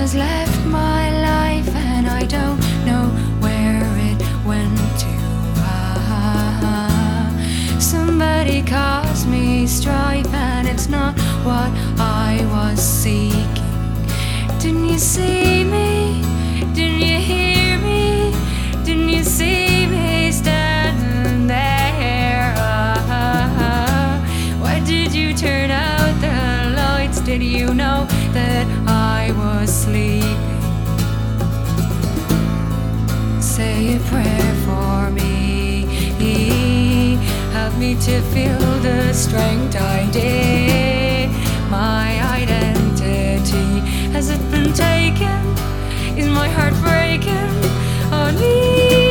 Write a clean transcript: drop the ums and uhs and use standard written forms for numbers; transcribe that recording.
has left my life and I don't know where it went to. Somebody caused me strife and it's not what I was seeking. Didn't you see me? Didn't you hear me? Didn't you see me standing there? Why did you turn out the lights? Did you know that I was sleeping? Say a prayer for me. Help me to feel the strength I did. My identity, has it been taken? Is my heart breaking? Oh,